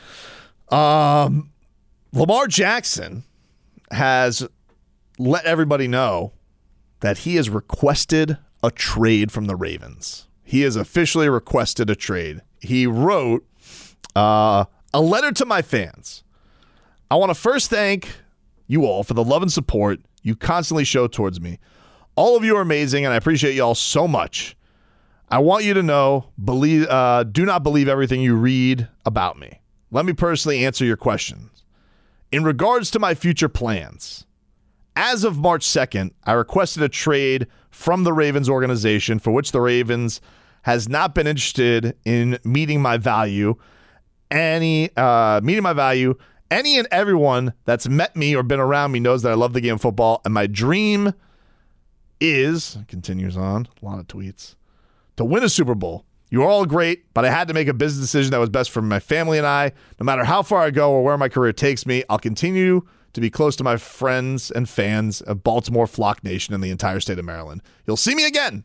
[SPEAKER 5] um, Lamar Jackson has let everybody know that he has requested a trade from the Ravens. He has officially requested a trade. He wrote uh, a letter to my fans. I want to first thank you all for the love and support you constantly show towards me. All of you are amazing, and I appreciate you all so much. I want you to know, believe, uh, do not believe everything you read about me. Let me personally answer your questions. In regards to my future plans, as of March second, I requested a trade from the Ravens organization for which the Ravens has not been interested in meeting my value. Any uh, meeting my value. Any and everyone that's met me or been around me knows that I love the game of football, and my dream is, continues on, a lot of tweets, to win a Super Bowl. You are all great, but I had to make a business decision that was best for my family and I. No matter how far I go or where my career takes me, I'll continue to be close to my friends and fans of Baltimore, Flock Nation, and the entire state of Maryland. You'll see me again.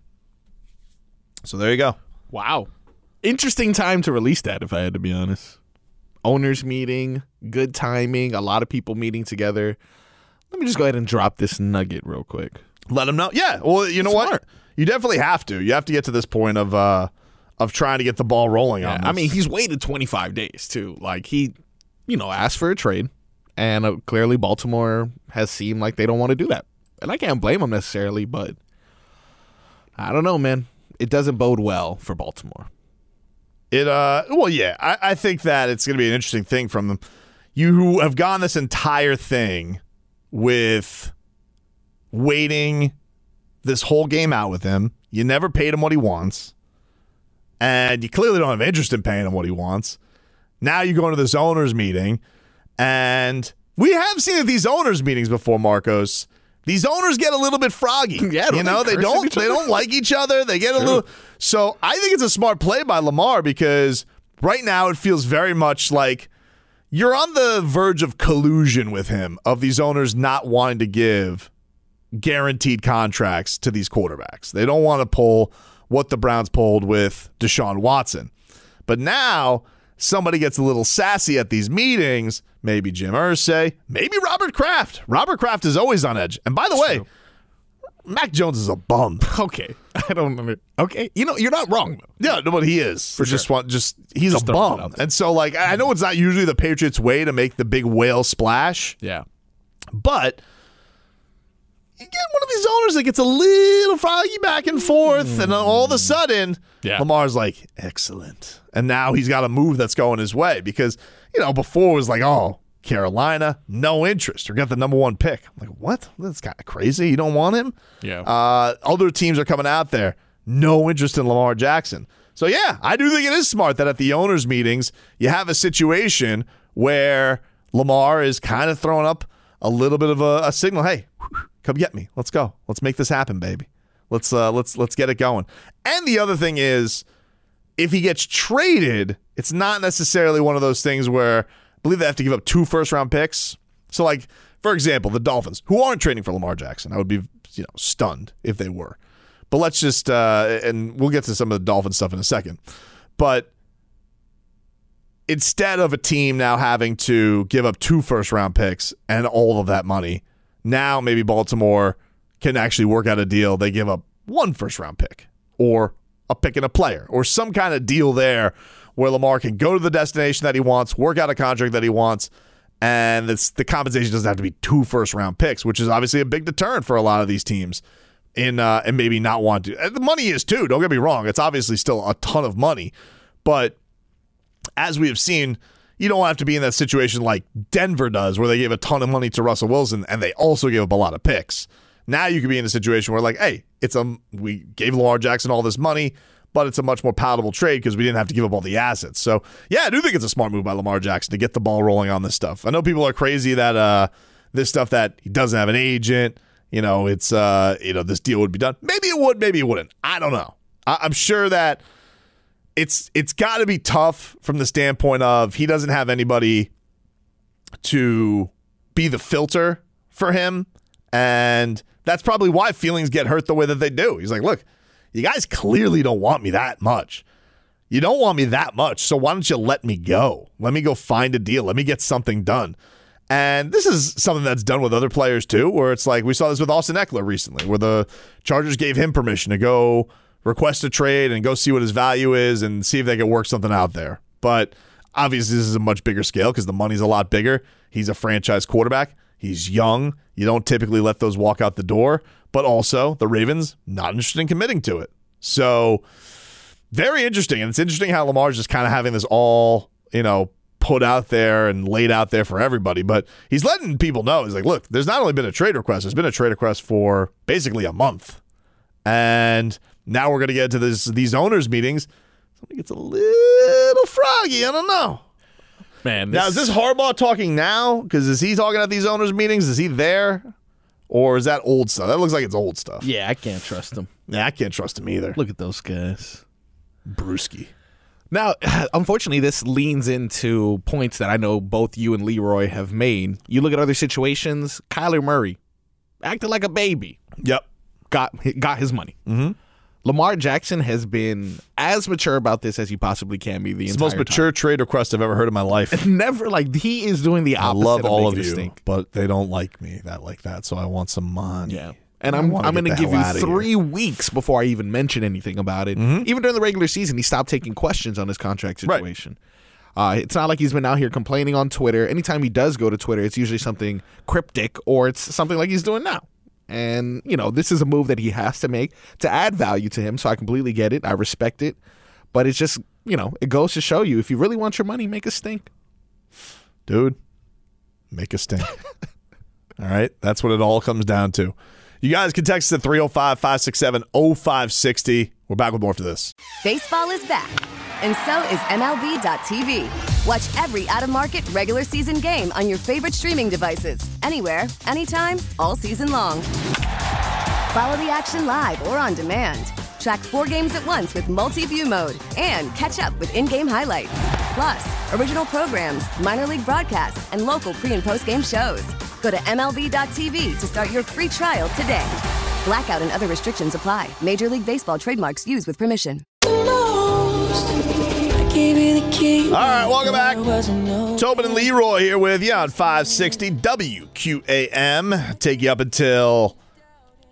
[SPEAKER 5] So there you go.
[SPEAKER 7] Wow. Interesting time to release that, if I had to be honest. Owners meeting, good timing, a lot of people meeting together. Let me just go ahead and drop this nugget real quick.
[SPEAKER 5] Let them know. Yeah. Well, you know
[SPEAKER 7] Smart.
[SPEAKER 5] what? You definitely have to. You have to get to this point of uh, of trying to get the ball rolling
[SPEAKER 7] Yeah,
[SPEAKER 5] on this.
[SPEAKER 7] I mean, he's waited twenty-five days, too. Like, he, you know, asked for a trade, and uh, clearly Baltimore has seemed like they don't want to do that. And I can't blame him necessarily, but I don't know, man. It doesn't bode well for Baltimore.
[SPEAKER 5] It uh well yeah, I, I think that it's gonna be an interesting thing from them. You have gone this entire thing with waiting this whole game out with him. You never paid him what he wants. And you clearly don't have interest in paying him what he wants. Now you go into this owners meeting, and we have seen at these owners meetings before, Marcos. These owners get a little bit froggy.
[SPEAKER 7] Yeah,
[SPEAKER 5] you know, they don't
[SPEAKER 7] each
[SPEAKER 5] they
[SPEAKER 7] other?
[SPEAKER 5] don't like each other. They get a
[SPEAKER 7] True.
[SPEAKER 5] little So I think it's a smart play by Lamar because right now it feels very much like you're on the verge of collusion with him, of these owners not wanting to give guaranteed contracts to these quarterbacks. They don't want to pull what the Browns pulled with Deshaun Watson. But now somebody gets a little sassy at these meetings, maybe Jim Irsay, maybe Robert Kraft. Robert Kraft is always on edge. And by the way, Mac Jones is a bum.
[SPEAKER 7] Okay. I don't know. Okay. You know, you're not wrong, though.
[SPEAKER 5] Yeah, no, but he is. For just
[SPEAKER 7] sure.
[SPEAKER 5] one, just he's
[SPEAKER 7] Just
[SPEAKER 5] a
[SPEAKER 7] throwing it
[SPEAKER 5] bum.
[SPEAKER 7] out there.
[SPEAKER 5] And so, like, I know it's not usually the Patriots' way to make the big whale splash.
[SPEAKER 7] Yeah.
[SPEAKER 5] But you get one of these owners that gets a little froggy back and forth, mm. and then all of a sudden,
[SPEAKER 7] yeah.
[SPEAKER 5] Lamar's like, excellent. And now he's got a move that's going his way because, you know, before it was like, oh, Carolina, no interest, or got the number one pick. I'm like, what? That's kind of crazy. You don't want him?
[SPEAKER 7] Yeah.
[SPEAKER 5] Uh, other teams are coming out there. No interest in Lamar Jackson. So, yeah, I do think it is smart that at the owners' meetings, you have a situation where Lamar is kind of throwing up a little bit of a, a signal. Hey, come get me. Let's go. Let's make this happen, baby. Let's uh, let's let's get it going. And the other thing is, if he gets traded, it's not necessarily one of those things where I believe they have to give up two first-round picks. So, like, for example, the Dolphins, who aren't trading for Lamar Jackson. I would be, you know, stunned if they were. But let's just, uh, and we'll get to some of the Dolphin stuff in a second. But instead of a team now having to give up two first-round picks and all of that money, now maybe Baltimore can actually work out a deal. They give up one first-round pick or a pick and a player or some kind of deal there where Lamar can go to the destination that he wants, work out a contract that he wants, and it's, the compensation doesn't have to be two first-round picks, which is obviously a big deterrent for a lot of these teams in uh, and maybe not want to. The money is too, don't get me wrong. It's obviously still a ton of money, but as we have seen, you don't have to be in that situation like Denver does where they gave a ton of money to Russell Wilson and they also gave up a lot of picks. Now you could be in a situation where, like, hey, it's a we gave Lamar Jackson all this money, but it's a much more palatable trade because we didn't have to give up all the assets. So, yeah, I do think it's a smart move by Lamar Jackson to get the ball rolling on this stuff. I know people are crazy that uh, this stuff that he doesn't have an agent, you know, it's, uh, you know, this deal would be done. Maybe it would, maybe it wouldn't. I don't know. I- I'm sure that it's it's got to be tough from the standpoint of he doesn't have anybody to be the filter for him, and that's probably why feelings get hurt the way that they do. He's like, look, you guys clearly don't want me that much. You don't want me that much, so why don't you let me go? Let me go find a deal. Let me get something done. And this is something that's done with other players too, where it's like we saw this with Austin Eckler recently, where the Chargers gave him permission to go request a trade and go see what his value is and see if they can work something out there. But obviously this is a much bigger scale because the money's a lot bigger. He's a franchise quarterback. He's young. You don't typically let those walk out the door. But also, the Ravens, not interested in committing to it. So, very interesting. And it's interesting how Lamar's just kind of having this all, you know, put out there and laid out there for everybody. But he's letting people know. He's like, look, there's not only been a trade request, there's been a trade request for basically a month. And now we're going to get to this these owners' meetings. Somebody gets a little froggy. I don't know.
[SPEAKER 7] Man, this...
[SPEAKER 5] Now, is this Harbaugh talking now? Because is he talking at these owners' meetings? Is he there? Or is that old stuff? That looks like it's old stuff.
[SPEAKER 7] Yeah, I can't trust him.
[SPEAKER 5] Yeah, I can't trust him either.
[SPEAKER 7] Look at those guys.
[SPEAKER 5] Brewski.
[SPEAKER 7] Now, unfortunately, this leans into points that I know both you and Leroy have made. You look at other situations, Kyler Murray acted like a baby.
[SPEAKER 5] Yep.
[SPEAKER 7] Got, got his money.
[SPEAKER 5] Mm-hmm.
[SPEAKER 7] Lamar Jackson has been as mature about this as he possibly can be the
[SPEAKER 5] it's
[SPEAKER 7] entire
[SPEAKER 5] the most mature
[SPEAKER 7] time.
[SPEAKER 5] trade request I've ever heard in my life.
[SPEAKER 7] Never, like, he is doing the opposite.
[SPEAKER 5] I love
[SPEAKER 7] of
[SPEAKER 5] all of
[SPEAKER 7] making a
[SPEAKER 5] you,
[SPEAKER 7] stink.
[SPEAKER 5] but they don't like me that like that, so I want some money.
[SPEAKER 7] Yeah. And I'm I'm going to give you three here. weeks before I even mention anything about it.
[SPEAKER 5] Mm-hmm.
[SPEAKER 7] Even during the regular season, he stopped taking questions on his contract situation. Right. Uh, it's not like he's been out here complaining on Twitter. Anytime he does go to Twitter, it's usually something cryptic or it's something like he's doing now. And, you know, this is a move that he has to make to add value to him, so I completely get it. I respect it. But it's just, you know, it goes to show you, if you really want your money, make a stink.
[SPEAKER 5] Dude, make a stink. All right? That's what it all comes down to. You guys can text us at three oh five, five six seven, oh five six oh. We're back with more after this.
[SPEAKER 15] Baseball is back, and so is M L B dot T V. Watch every out-of-market regular season game on your favorite streaming devices, anywhere, anytime, all season long. Follow the action live or on demand. Track four games at once with multi-view mode and catch up with in-game highlights. Plus, original programs, minor league broadcasts, and local pre- and post-game shows. Go to M L B dot T V to start your free trial today. Blackout and other restrictions apply. Major League Baseball trademarks used with permission.
[SPEAKER 5] All right, welcome back. Tobin and Leroy here with you on five sixty W Q A M. Take you up until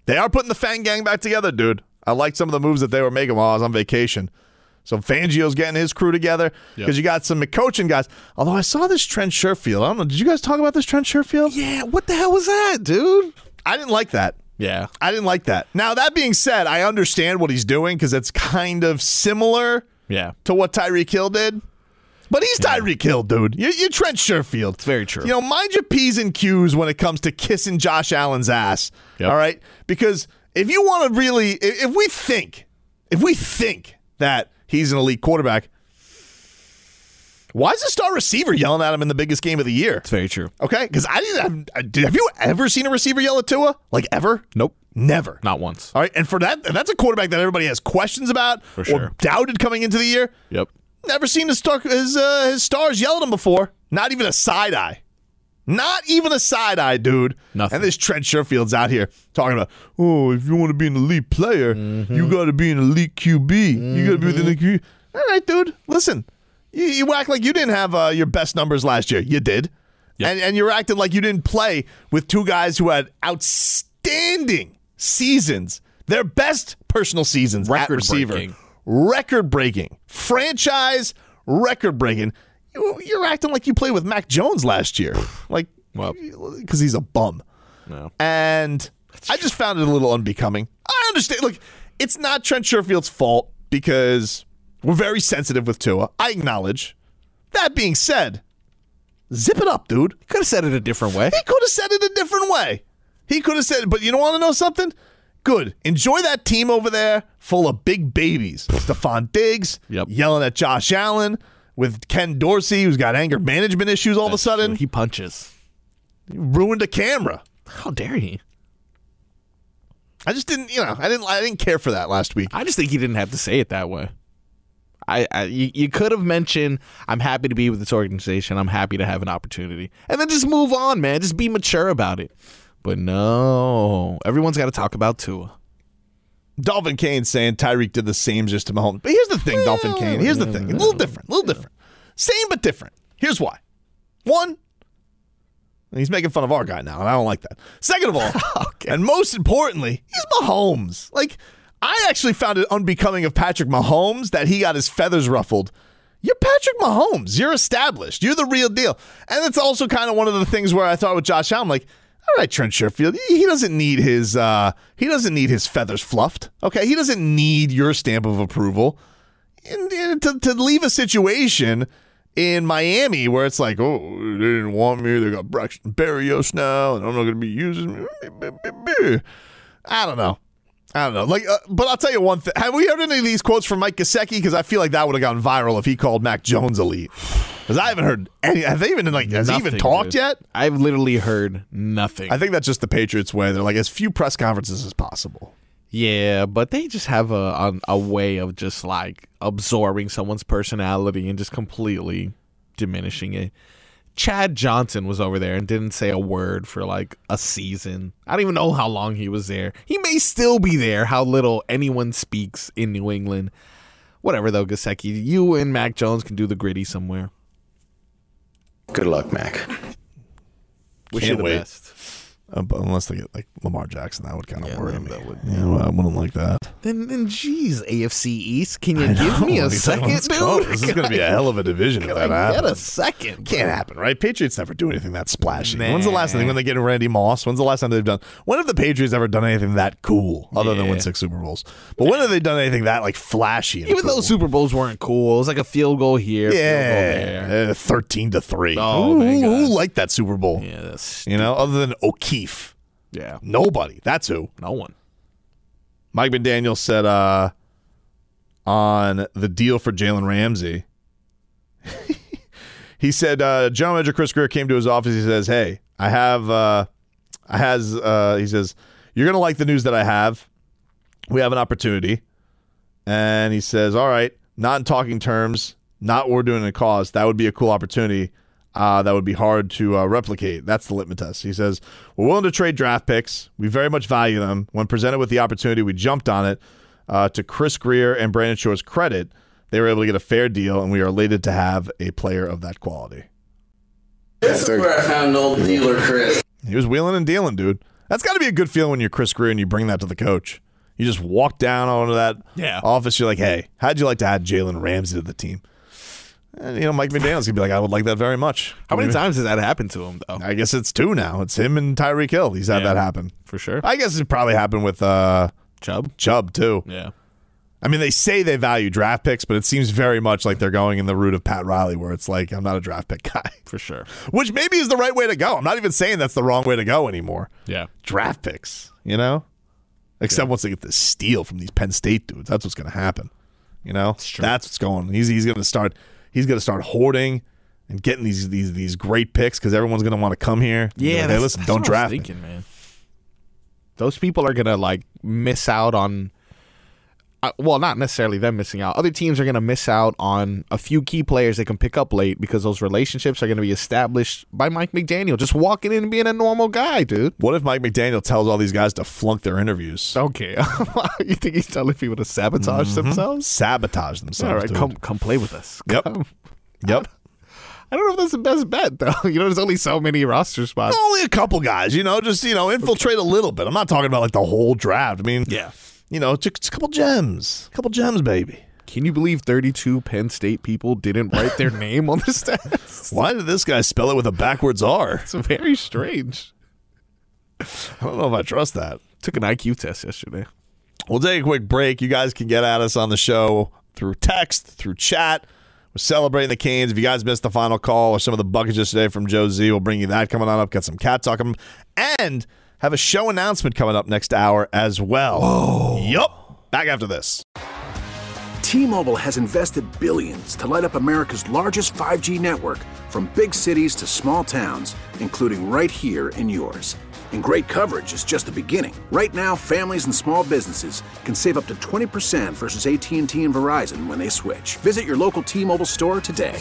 [SPEAKER 5] They are putting the Fang Gang back together, dude. I like some of the moves that they were making while I was on vacation. So Fangio's getting his crew together because yep. you got some McCoachin guys. Although I saw this Trent Sherfield. I don't know. Did you guys talk about this Trent Sherfield?
[SPEAKER 7] Yeah. What the hell was that, dude?
[SPEAKER 5] I didn't like that.
[SPEAKER 7] Yeah.
[SPEAKER 5] I didn't like that. Now, that being said, I understand what he's doing because it's kind of similar
[SPEAKER 7] yeah.
[SPEAKER 5] to what Tyreek Hill did. But he's yeah. Tyreek Hill, dude. You're, you're Trent Sherfield.
[SPEAKER 7] It's very true.
[SPEAKER 5] You know, mind your P's and Q's when it comes to kissing Josh Allen's ass. Yep. All right? Because if you want to really, if we think, if we think that he's an elite quarterback, why is the star receiver yelling at him in the biggest game of the year?
[SPEAKER 7] It's very true.
[SPEAKER 5] Okay? Because I didn't have, have you ever seen a receiver yell at Tua? Like ever?
[SPEAKER 7] Nope.
[SPEAKER 5] Never.
[SPEAKER 7] Not once.
[SPEAKER 5] All right? And for that, and that's a quarterback that everybody has questions about
[SPEAKER 7] for sure.
[SPEAKER 5] or doubted coming into the year.
[SPEAKER 7] Yep.
[SPEAKER 5] Never seen his, star, his, uh, his stars yell at him before. Not even a side eye. Not even a side eye, dude.
[SPEAKER 7] Nothing.
[SPEAKER 5] And this Trent Sherfield's out here talking about, oh, if you want to be an elite player, mm-hmm. you got to be an elite Q B. Mm-hmm. You got to be the elite Q B. All right, dude. Listen, you, you act like you didn't have uh, your best numbers last year. You did. Yep. And, and you're acting like you didn't play with two guys who had outstanding seasons. Their best personal seasons at receiver.
[SPEAKER 7] Breaking.
[SPEAKER 5] Record-breaking. Franchise record-breaking. You're acting like you played with Mac Jones last year. Like,
[SPEAKER 7] well,
[SPEAKER 5] because he's a bum.
[SPEAKER 7] No.
[SPEAKER 5] And I just found it a little unbecoming. I understand. Look, it's not Trent Sherfield's fault because we're very sensitive with Tua. I acknowledge. That being said, zip it up, dude.
[SPEAKER 7] He could have said it a different way.
[SPEAKER 5] He could have said it a different way. He could have said, but you don't want to know something? Good. Enjoy that team over there full of big babies. Stephon Diggs
[SPEAKER 7] yep.
[SPEAKER 5] yelling at Josh Allen with Ken Dorsey, who's got anger management issues all
[SPEAKER 7] That's
[SPEAKER 5] of a sudden.
[SPEAKER 7] True. He punches.
[SPEAKER 5] He ruined a camera.
[SPEAKER 7] How dare he?
[SPEAKER 5] I just didn't, you know, I didn't I didn't care for that last week.
[SPEAKER 7] I just think he didn't have to say it that way. I, I you, you could have mentioned, I'm happy to be with this organization. I'm happy to have an opportunity. And then just move on, man. Just be mature about it. But no, everyone's got to talk about Tua.
[SPEAKER 5] Dolphin Kane saying Tyreek did the same just to Mahomes. But here's the thing, well, Dolphin Kane. Here's the thing. A little different. A little different. Same but different. Here's why. One, he's making fun of our guy now, and I don't like that. Second of all, okay. and most importantly, he's Mahomes. Like, I actually found it unbecoming of Patrick Mahomes that he got his feathers ruffled. You're Patrick Mahomes. You're established. You're the real deal. And it's also kind of one of the things where I thought with Josh Allen, like, all right, Trent Sherfield, he doesn't need his uh, he doesn't need his feathers fluffed. Okay, he doesn't need your stamp of approval. And, and to, to leave a situation in Miami where it's like, oh, they didn't want me. They got Braxton Berrios now, and I'm not going to be using. I don't know. I don't know. Like, uh, but I'll tell you one thing. Have we heard any of these quotes from Mike Gesicki? Because I feel like that would have gone viral if he called Mac Jones elite. Because I haven't heard any. Have they even like? Has nothing, he even talked
[SPEAKER 7] dude.
[SPEAKER 5] yet?
[SPEAKER 7] I've literally heard nothing.
[SPEAKER 5] I think that's just the Patriots way. They're like as few press conferences as possible.
[SPEAKER 7] Yeah, but they just have a a, a way of just like absorbing someone's personality and just completely diminishing it. Chad Johnson was over there and didn't say a word for like a season. I don't even know how long he was there. He may still be there, how little anyone speaks in New England. Whatever, though, Gesicki. You and Mac Jones can do the gritty somewhere.
[SPEAKER 16] Good luck, Mac.
[SPEAKER 7] Wish you the
[SPEAKER 5] wait.
[SPEAKER 7] best.
[SPEAKER 5] Uh, but unless they get like Lamar Jackson, that would kind of
[SPEAKER 7] Yeah,
[SPEAKER 5] worry
[SPEAKER 7] that-
[SPEAKER 5] me.
[SPEAKER 7] that would-
[SPEAKER 5] yeah, well, I wouldn't like that.
[SPEAKER 7] Then, then, geez, A F C East, can you
[SPEAKER 5] I
[SPEAKER 7] give
[SPEAKER 5] know.
[SPEAKER 7] me a
[SPEAKER 5] Let's
[SPEAKER 7] second, dude?
[SPEAKER 5] go. This is going to be a hell of a division if
[SPEAKER 7] Can
[SPEAKER 5] that
[SPEAKER 7] I
[SPEAKER 5] happens.
[SPEAKER 7] get a second?
[SPEAKER 5] Can't happen, right? Patriots never do anything that splashy.
[SPEAKER 7] Nah.
[SPEAKER 5] When's the last thing when they get Randy Moss? When's the last time they've done? When have the Patriots ever done anything that cool other than
[SPEAKER 7] Yeah.
[SPEAKER 5] win six Super Bowls? But when have they done anything that like flashy? And
[SPEAKER 7] Even
[SPEAKER 5] cool?
[SPEAKER 7] though Super Bowls weren't cool, it was like a field goal here, field goal
[SPEAKER 5] yeah,
[SPEAKER 7] there.
[SPEAKER 5] uh, thirteen to three.
[SPEAKER 7] Oh,
[SPEAKER 5] who,
[SPEAKER 7] thank
[SPEAKER 5] who
[SPEAKER 7] God.
[SPEAKER 5] liked that Super Bowl?
[SPEAKER 7] Yeah, that's
[SPEAKER 5] You know, other than O'Keefe,
[SPEAKER 7] yeah,
[SPEAKER 5] nobody. That's who.
[SPEAKER 7] no one.
[SPEAKER 5] Mike McDaniel said uh, on the deal for Jalen Ramsey, he said, uh, General Manager Chris Greer came to his office. He says, hey, I have, uh, I has, uh, he says, you're going to like the news that I have. We have an opportunity. And he says, all right, not in talking terms, not what we're doing in a cause. That would be a cool opportunity. Uh, that would be hard to uh, replicate. That's the litmus test. He says, we're willing to trade draft picks. We very much value them. When presented with the opportunity, we jumped on it. Uh, to Chris Greer and Brandon Shore's credit, they were able to get a fair deal, and we are elated to have a player of that quality.
[SPEAKER 16] This is where I found old dealer Chris.
[SPEAKER 5] He was wheeling and dealing, dude. That's got to be a good feeling when you're Chris Grier and you bring that to the coach. You just walk down onto that
[SPEAKER 7] Yeah.
[SPEAKER 5] office. You're like, hey, how'd you like to add Jalen Ramsey to the team? And, you know, Mike McDaniel's going to be like, I would like that very much.
[SPEAKER 7] How many
[SPEAKER 5] I mean,
[SPEAKER 7] times has that happened to him, though?
[SPEAKER 5] I guess it's two now. It's him and Tyreek Hill. He's had
[SPEAKER 7] Yeah,
[SPEAKER 5] that happen.
[SPEAKER 7] For sure.
[SPEAKER 5] I guess it probably happened with uh,
[SPEAKER 7] Chubb?
[SPEAKER 5] Chubb, too.
[SPEAKER 7] Yeah.
[SPEAKER 5] I mean, they say they value draft picks, but it seems very much like they're going in the route of Pat Riley, where it's like, I'm not a draft pick guy.
[SPEAKER 7] For sure.
[SPEAKER 5] Which maybe is the right way to go. I'm not even saying that's the wrong way to go anymore.
[SPEAKER 7] Yeah.
[SPEAKER 5] Draft picks, you know? Except once they get this steal from these Penn State dudes, that's what's going to happen. You know, that's, that's what's going on. He's he's going to start. He's going to start hoarding and getting these these these great picks because everyone's going to want to come here.
[SPEAKER 7] Yeah,
[SPEAKER 5] like,
[SPEAKER 7] that's,
[SPEAKER 5] hey, listen,
[SPEAKER 7] that's
[SPEAKER 5] don't
[SPEAKER 7] what
[SPEAKER 5] draft
[SPEAKER 7] I was thinking, man. Those people are going to like miss out on. Uh, well, not necessarily them missing out. Other teams are going to miss out on a few key players they can pick up late because those relationships are going to be established by Mike McDaniel just walking in and being a normal guy, dude.
[SPEAKER 5] What if Mike McDaniel tells all these guys to flunk their interviews?
[SPEAKER 7] Okay. You think he's telling people to sabotage
[SPEAKER 5] Mhm.
[SPEAKER 7] themselves?
[SPEAKER 5] Sabotage themselves.
[SPEAKER 7] All right,
[SPEAKER 5] dude.
[SPEAKER 7] come come play with us.
[SPEAKER 5] Yep.
[SPEAKER 7] Come.
[SPEAKER 5] Yep.
[SPEAKER 7] I don't know if that's the best bet, though. You know, there's only so many roster spots.
[SPEAKER 5] Only a couple guys, you know, just, you know, infiltrate a little bit. I'm not talking about like the whole draft. I mean,
[SPEAKER 7] yeah.
[SPEAKER 5] You know, just a couple gems. A couple gems, baby.
[SPEAKER 7] Can you believe thirty-two Penn State people didn't write their name on the stats?
[SPEAKER 5] Why did this guy spell it with a backwards R?
[SPEAKER 7] It's very strange.
[SPEAKER 5] I don't know if I trust that.
[SPEAKER 7] Took an I Q test yesterday.
[SPEAKER 5] We'll take a quick break. You guys can get at us on the show through text, through chat. We're celebrating the Canes. If you guys missed the final call or some of the buckets yesterday from Joe Z, we'll bring you that coming on up. Got some cat talking. And have a show announcement coming up next hour as well.
[SPEAKER 7] Whoa.
[SPEAKER 5] Yup. Back after this.
[SPEAKER 1] T-Mobile has invested billions to light up America's largest five G network, from big cities to small towns, including right here in yours. And great coverage is just the beginning. Right now, families and small businesses can save up to twenty percent versus A T and T and Verizon when they switch. Visit your local T-Mobile store today.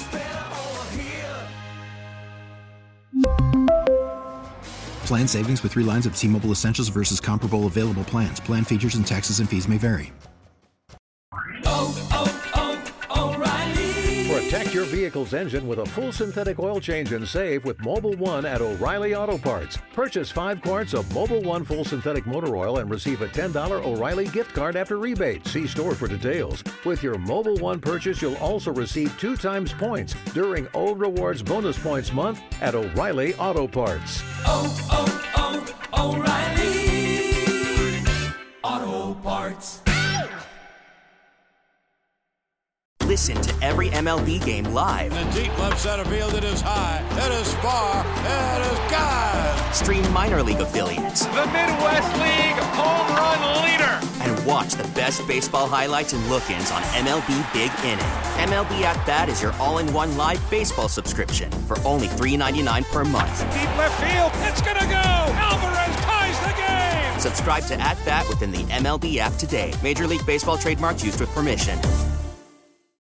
[SPEAKER 2] Plan savings with three lines of T-Mobile Essentials versus comparable available plans. Plan features and taxes and fees may vary.
[SPEAKER 17] Protect your vehicle's engine with a full synthetic oil change and save with Mobil one at O'Reilly Auto Parts. Purchase five quarts of Mobil one full synthetic motor oil and receive a ten dollars O'Reilly gift card after rebate. See store for details. With your Mobil one purchase, you'll also receive two times points during O Rewards Bonus Points Month at O'Reilly Auto Parts.
[SPEAKER 18] Oh, oh, oh, O'Reilly Auto Parts.
[SPEAKER 19] Listen to every M L B game live.
[SPEAKER 20] In the deep left center field, it is high, it is far, it is gone.
[SPEAKER 19] Stream minor league affiliates.
[SPEAKER 20] The Midwest League home run leader.
[SPEAKER 19] And watch the best baseball highlights and look-ins on M L B Big Inning. M L B At Bat is your all-in-one live baseball subscription for only three dollars and ninety-nine cents per month.
[SPEAKER 20] Deep left field, it's gonna go. Alvarez ties the game.
[SPEAKER 19] Subscribe to At Bat within the M L B app today. Major League Baseball trademarks used with permission.